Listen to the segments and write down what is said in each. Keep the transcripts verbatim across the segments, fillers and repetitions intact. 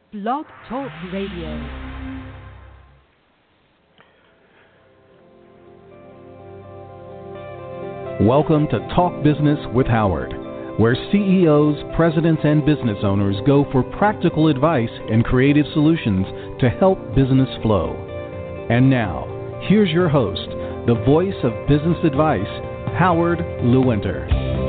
Blog Talk Radio. Welcome to Talk Business with Howard, where C E Os, presidents, and business owners go for practical advice and creative solutions to help business flow. And now, here's your host, the voice of business advice, Howard Lewinter.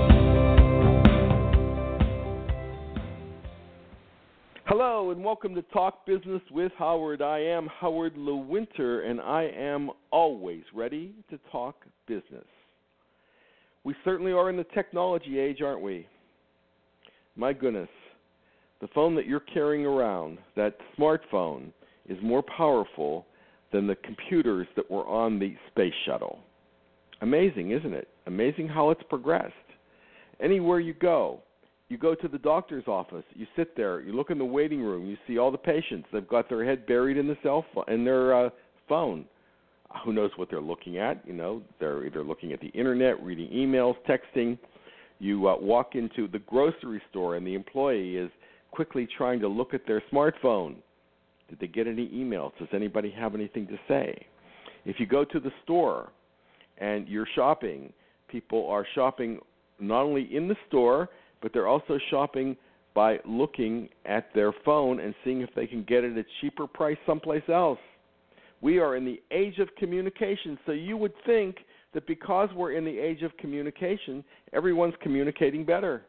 Hello, and welcome to Talk Business with Howard. I am Howard Lewinter, and I am always ready to talk business. We certainly are in the technology age, aren't we? My goodness, the phone that you're carrying around, that smartphone, is more powerful than the computers that were on the space shuttle. Amazing, isn't it? Amazing how it's progressed. Anywhere you go, you go to the doctor's office, you sit there, you look in the waiting room, you see all the patients. They've got their head buried in the cell phone, in their uh, phone. Who knows what they're looking at? You know, they're either looking at the internet, reading emails, texting. You uh, walk into the grocery store, and the employee is quickly trying to look at their smartphone. Did they get any emails? Does anybody have anything to say? If you go to the store and you're shopping, people are shopping not only in the store, but they're also shopping by looking at their phone and seeing if they can get it at a cheaper price someplace else. We are in the age of communication, so you would think that because we're in the age of communication, everyone's communicating better.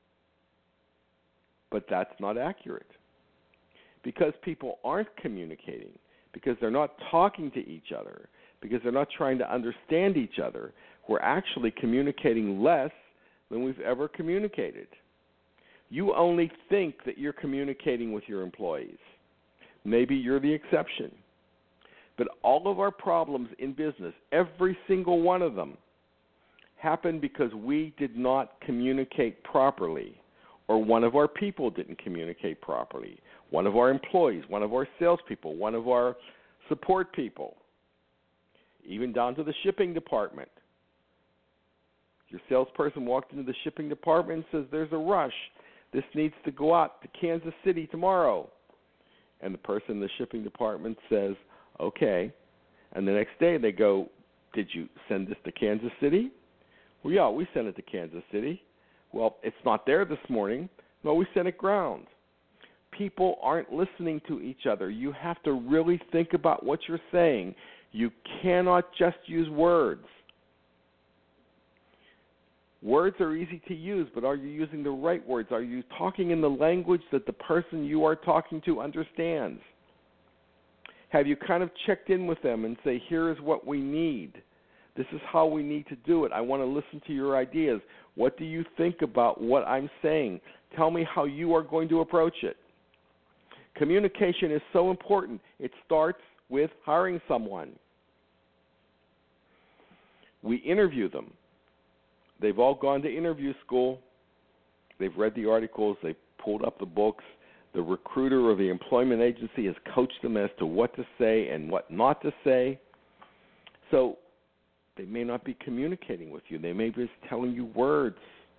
But that's not accurate. Because people aren't communicating, because they're not talking to each other, because they're not trying to understand each other, we're actually communicating less than we've ever communicated. You only think that you're communicating with your employees. Maybe you're the exception. But all of our problems in business, every single one of them, happened because we did not communicate properly, or one of our people didn't communicate properly, one of our employees, one of our salespeople, one of our support people, even down to the shipping department. Your salesperson walked into the shipping department and says, there's a rush. This needs to go out to Kansas City tomorrow. And the person in the shipping department says, okay. And the next day they go, did you send this to Kansas City? Well, yeah, we sent it to Kansas City. Well, it's not there this morning. No, we sent it ground. People aren't listening to each other. You have to really think about what you're saying. You cannot just use words. Words are easy to use, but are you using the right words? Are you talking in the language that the person you are talking to understands? Have you kind of checked in with them and say, here is what we need. This is how we need to do it. I want to listen to your ideas. What do you think about what I'm saying? Tell me how you are going to approach it. Communication is so important. It starts with hiring someone. We interview them. They've all gone to interview school. They've read the articles. They've pulled up the books. The recruiter or the employment agency has coached them as to what to say and what not to say. So they may not be communicating with you. They may be just telling you words.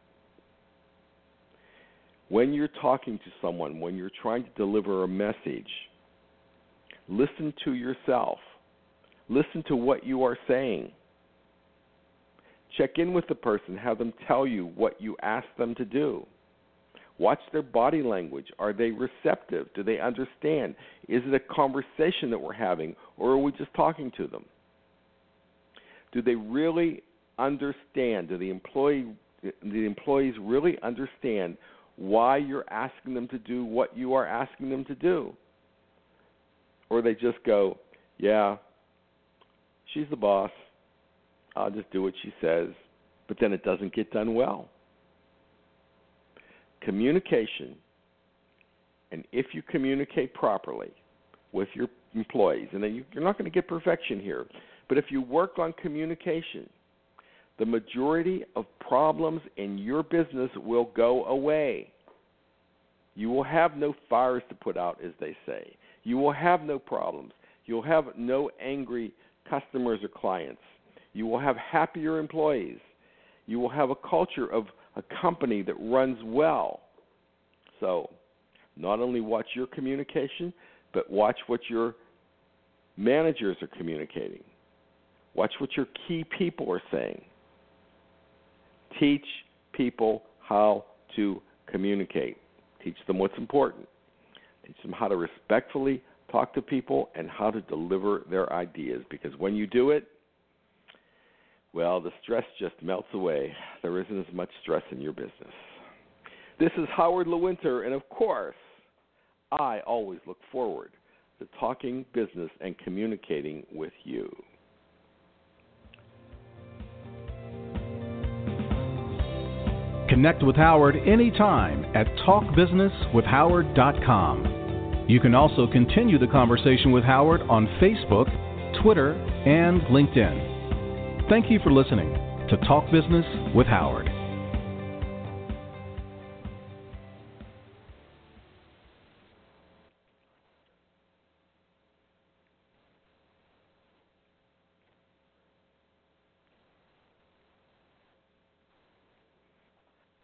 When you're talking to someone, when you're trying to deliver a message, listen to yourself. Listen to what you are saying. Check in with the person. Have them tell you what you asked them to do. Watch their body language. Are they receptive? Do they understand? Is it a conversation that we're having, or are we just talking to them? Do they really understand? Do the employee, the employees really understand why you're asking them to do what you are asking them to do? Or they just go, yeah, she's the boss. I'll just do what she says. But then it doesn't get done well. Communication, and if you communicate properly with your employees, and then you, you're not going to get perfection here, but if you work on communication, the majority of problems in your business will go away. You will have no fires to put out, as they say. You will have no problems. You'll have no angry customers or clients. You will have happier employees. You will have a culture of a company that runs well. So Not only watch your communication, but watch what your managers are communicating. Watch what your key people are saying. Teach people how to communicate. Teach them what's important. Teach them how to respectfully talk to people and how to deliver their ideas. Because when you do it, well, the stress just melts away. There isn't as much stress in your business. This is Howard Lewinter, and of course, I always look forward to talking business and communicating with you. Connect with Howard anytime at talk business with howard dot com. You can also continue the conversation with Howard on Facebook, Twitter, and LinkedIn. Thank you for listening to Talk Business with Howard.